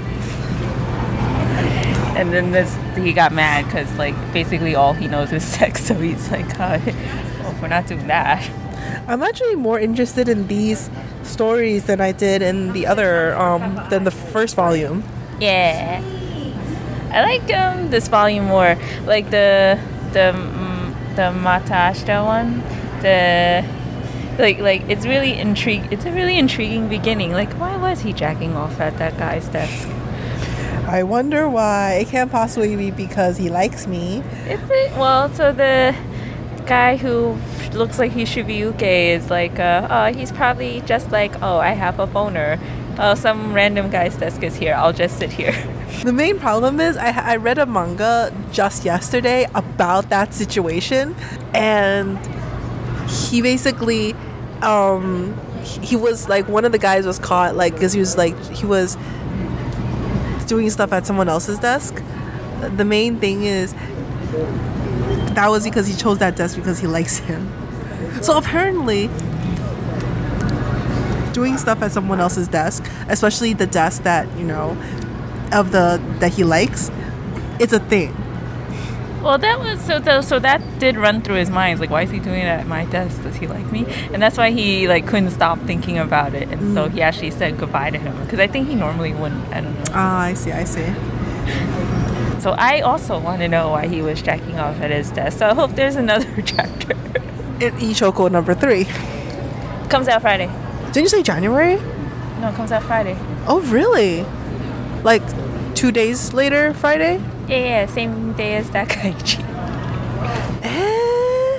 And then this, he got mad because like basically all he knows is sex. So he's like, oh, well, we're not doing that. I'm actually more interested in these stories than I did in the other, um, than the first volume. Yeah, I like um this volume more, like the the um, the Matashita one. The like like it's really intrigue. It's a really intriguing beginning. Like, why was he jacking off at that guy's desk? I wonder why. It can't possibly be because he likes me. Is it? Well, so the guy who looks like he should be Uke is like, uh, oh, he's probably just like, oh, I have a boner. Oh, some random guy's desk is here. I'll just sit here. The main problem is I, I read a manga just yesterday about that situation, and he basically, um, he was like, one of the guys was caught, like, because he was like, he was doing stuff at someone else's desk. The main thing is that was because he chose that desk because he likes him. So apparently doing stuff at someone else's desk, especially the desk that, you know, of the that he likes, it's a thing. Well, that was so. Th- so that did run through his mind. Like, why is he doing it at my desk? Does he like me? And that's why he like couldn't stop thinking about it. And mm. so he actually said goodbye to him because I think he normally wouldn't. I don't know. Ah, uh, I see. I see. So I also want to know why he was jacking off at his desk. So I hope there's another chapter. In Ichoko number three. Comes out Friday. Didn't you say January? No, it comes out Friday. Oh, really? Like two days later, Friday? Yeah, yeah, same day as Dakaichi. Eh?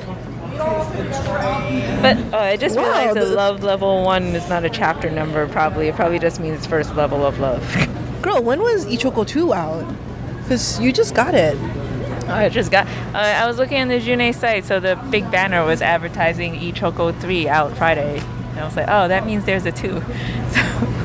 But oh, I just wow, realized that the, love level one is not a chapter number, probably. It probably just means first level of love. Girl, when was Ichoko two out? Because you just got it. Oh, I just got... Uh, I was looking on the June site, so the big banner was advertising Ichoko three out Friday. And I was like, oh, that means there's a two. So.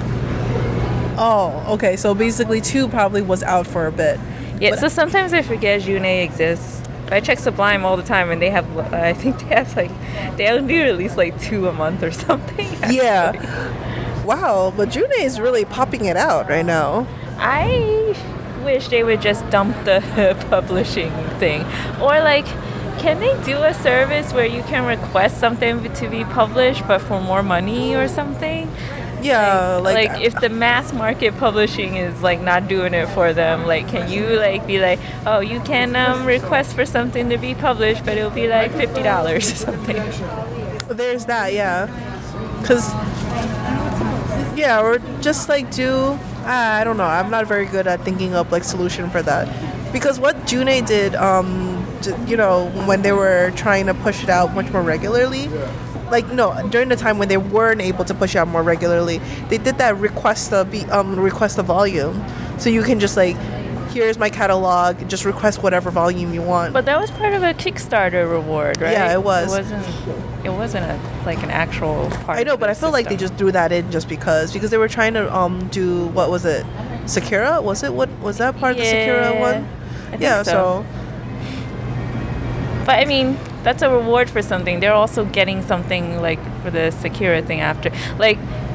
Oh, okay. So basically two probably was out for a bit. Yeah, but so sometimes I forget June exists. But I check Sublime all the time, and they have, uh, I think they have like, they only release like two a month or something. Actually. Yeah. Wow, but June is really popping it out right now. I wish they would just dump the publishing thing. Or like, can they do a service where you can request something to be published, but for more money or something? Yeah, like, like, like if the mass market publishing is like not doing it for them, like can you like be like, oh, you can um, request for something to be published, but it'll be like fifty dollars or something. There's that, yeah. Cause yeah, or just like do I don't know. I'm not very good at thinking up like solution for that, because what June did, um, you know, when they were trying to push it out much more regularly. Like, no, during the time when they weren't able to push out more regularly, they did that request a be um request a volume, so you can just like, here's my catalog, just request whatever volume you want. But that was part of a Kickstarter reward, right? Yeah, it was. It wasn't. It wasn't a like an actual part. I know, of but the I feel system. like they just threw that in just because because they were trying to um do, what was it, Sakura? Was it what was that part yeah, of the Sakura one? I think Yeah, so. so. But I mean, that's a reward for something. They're also getting something like for the Sakura thing after. Like,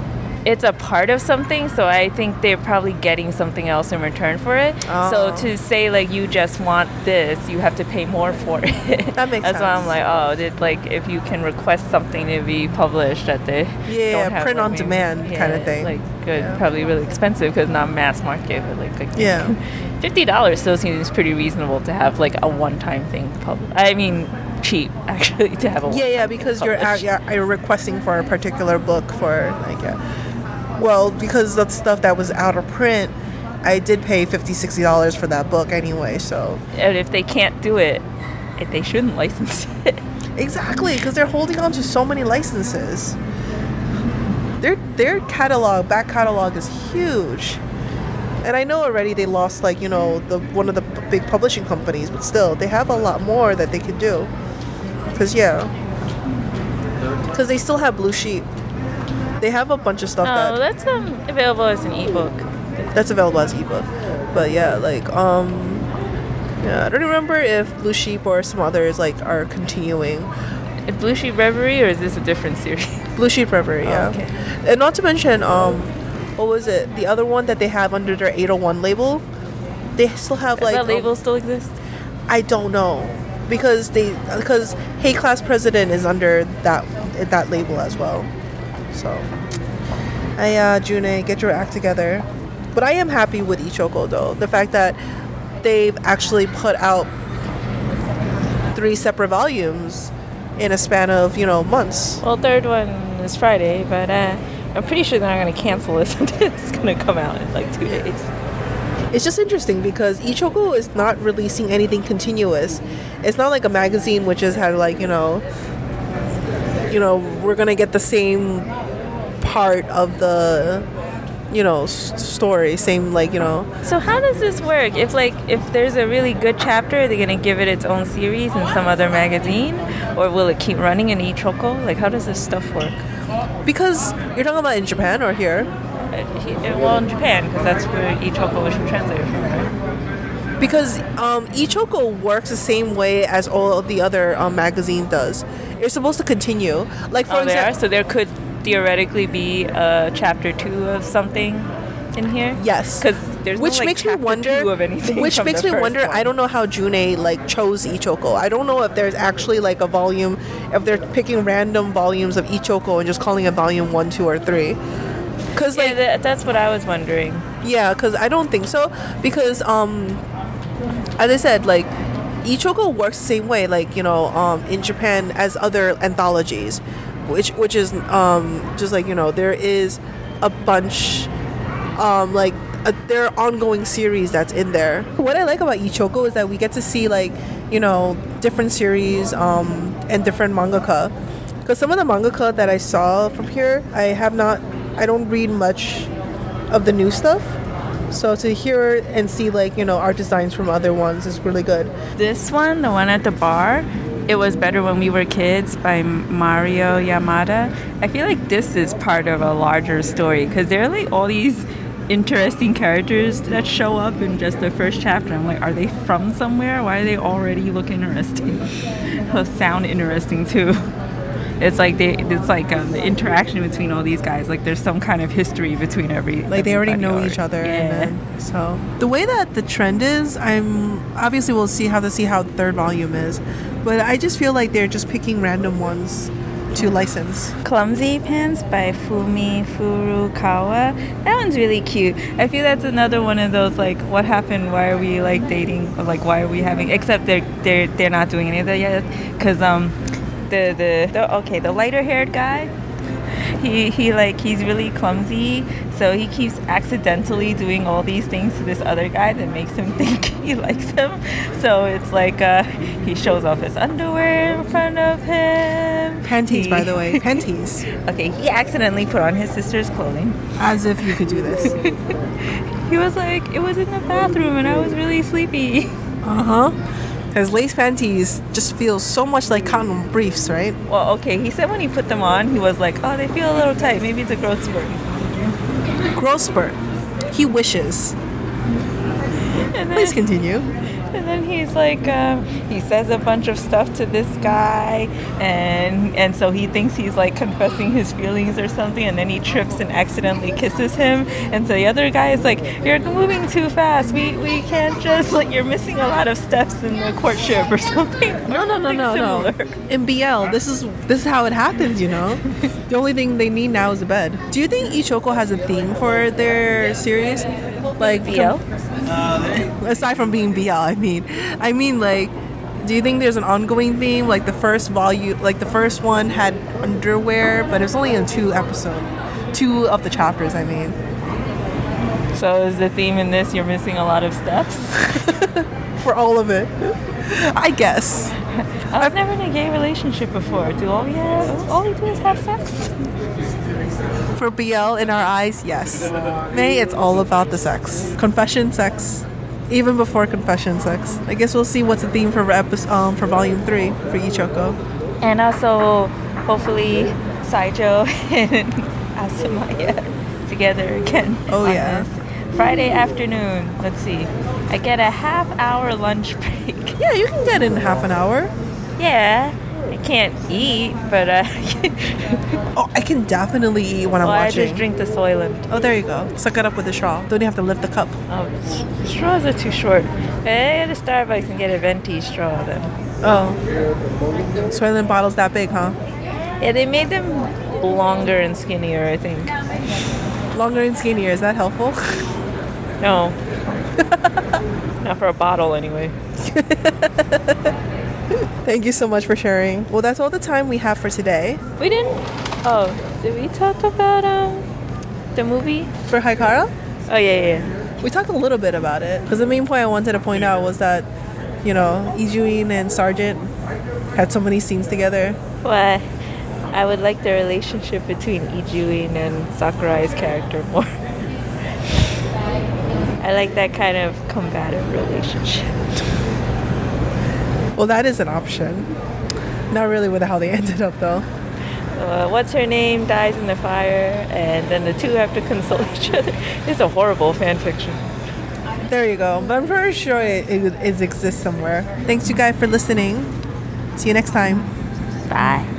it's a part of something, so I think they're probably getting something else in return for it. Oh. So to say like you just want this, you have to pay more for it. That makes That's sense. why I'm like, oh, did like if you can request something to be published that they Yeah, don't have, print like, on maybe- demand yeah, kind of thing. Like good, Yeah. probably really expensive because not mass market, but like, like Yeah. fifty dollars still seems pretty reasonable to have like a one-time thing published. I mean, cheap actually to have a Yeah, yeah, because you're out, published. yeah, you're requesting for a particular book for like yeah. Well, because that's stuff that was out of print, I did pay fifty, sixty dollars for that book anyway. So And if they can't do it, if they shouldn't license it. exactly, because they're holding on to so many licenses. Their their catalog, back catalog, is huge. And I know already they lost like you know the one of the p- big publishing companies, but still they have a lot more that they could do. Cause yeah, cause they still have Blue Sheep. They have a bunch of stuff Oh, that that's um, available as an ebook. that's available as ebook. But yeah, like um, yeah, I don't remember if Blue Sheep or some others like are continuing. Is Blue Sheep Reverie, or is this a different series? Blue Sheep Reverie, yeah. Oh, okay. And not to mention, um, what was it? The other one that they have under their eight oh one label, they still have Does like that label um, still exist? I don't know because they because Hey Class President is under that that label as well. So, hey, uh, June, get your act together. But I am happy with Ichoko though. The fact that they've actually put out three separate volumes in a span of you know months. Well, third one is Friday, but uh, I'm pretty sure they're not going to cancel this until it's going to come out in like two days. It's just interesting because Ichoko is not releasing anything continuous. It's not like a magazine which has had like, you know, you know, we're going to get the same part of the, you know, s- story, same like, you know. So how does this work? If like if there's a really good chapter, are they going to give it its own series in some other magazine, or will it keep running in Ichoko? Like how does this stuff work? Because you're talking about in Japan or here? Uh, he- uh, Well, in Japan, because that's where Ichoko was translated from, right? Because um, Ichoko works the same way as all of the other um, magazine does. You're supposed to continue. Like for Oh, they are? example, So there could theoretically be a chapter two of something in here? yes. Because there's which no, like, makes me chapter wonder two of anything which from makes the me first wonder one. I don't know how June like chose Ichoko. I don't know if there's actually like a volume, if they're picking random volumes of Ichoko and just calling it volume one, two, or three. Because Yeah, like that, that's what I was wondering. yeah, because I don't think so. Because um, as I said, like Ichoko works the same way, like you know, um, in Japan as other anthologies, which which is um, just like you know, there is a bunch, um, like a, there are ongoing series that's in there. What I like about Ichoko is that we get to see like you know different series um, and different mangaka. Because some of the mangaka that I saw from here, I have not, I don't read much of the new stuff. So to hear and see like, you know, art designs from other ones is really good. This one, the one at the bar, It Was Better When We Were Kids by Mario Yamada. I feel like this is part of a larger story because there are like all these interesting characters that show up in just the first chapter. I'm like, are they from somewhere? Why do they already look interesting? They'll sound interesting too. It's like they, it's like um, the interaction between all these guys. Like there's some kind of history between every. Like they already everybody know each other. Yeah. And then, so the way that the trend is, I'm obviously we'll see how to see how the third volume is, but I just feel like they're just picking random ones to license. Clumsy Pants by Fumi Furukawa. That one's really cute. I feel that's another one of those like, what happened? Why are we like dating? Or, like, why are we having? Except they're they're they're not doing any of that yet, because um, the, the the okay the lighter haired guy. He, he like he's really clumsy, so he keeps accidentally doing all these things to this other guy that makes him think he likes him. So it's like uh, he shows off his underwear in front of him. Panties, He- by the way, panties. Okay, he accidentally put on his sister's clothing. As if you could do this. He was like, it was in the bathroom and I was really sleepy. Uh huh. Because lace panties just feel so much like cotton briefs, right? Well, okay, he said when he put them on, he was like, oh, they feel a little tight. Maybe it's a growth spurt. Growth spurt. He wishes. And then, Please continue. And then he's like, um, he says a bunch of stuff to this guy, and and so he thinks he's like confessing his feelings or something, and then he trips and accidentally kisses him, and so the other guy is like, you're moving too fast. We we can't just like you're missing a lot of steps in the courtship or something. No, no, no, no, no. In B L, this is this is how it happens. You know, the only thing they need now is a bed. Do you think Ichoko has a theme for their series, like B L? Aside from being B L, I mean, I mean, like, do you think there's an ongoing theme? Like the first volume, like the first one had underwear, but it was only in two episodes, two of the chapters. I mean. So is the theme in this? You're missing a lot of steps. For all of it, I guess. I was never in a gay relationship before. Do all we have? All we do is have sex. For B L, in our eyes, yes. May, it's all about the sex. Confession, sex. Even before confession, sex. I guess we'll see what's the theme for episode, um, for volume three for Ichoko. And also, hopefully, Saijo and Asumaya together again. Oh, yeah. This Friday afternoon. Let's see. I get a half hour lunch break. Yeah, you can get in half an hour. Yeah. I can't eat, but uh, oh, I can definitely eat when I'm well, watching. I just drink the Soylent. Oh, there you go. Suck it up with a straw. Don't even have to lift the cup. Oh, straws are too short. I go to Starbucks and get a venti straw then. Oh. Soylent bottles that big, huh? Yeah, they made them longer and skinnier, I think. Longer and skinnier, is that helpful? No. Not for a bottle, anyway. Thank you so much for sharing. Well, that's all the time we have for today. We didn't... Oh, did we talk about um the movie? For Haikara? Oh, yeah, yeah. We talked a little bit about it. Because the main point I wanted to point out was that, you know, Ijuin and Sergeant had so many scenes together. Well, I would like the relationship between Ijuin and Sakurai's character more. I like that kind of combative relationship. Well, that is an option. Not really with how they ended up, though. Uh, what's her name dies in the fire, and then the two have to console each other. It's a horrible fan fiction. There you go. But I'm pretty sure it, it, it exists somewhere. Thanks, you guys, for listening. See you next time. Bye.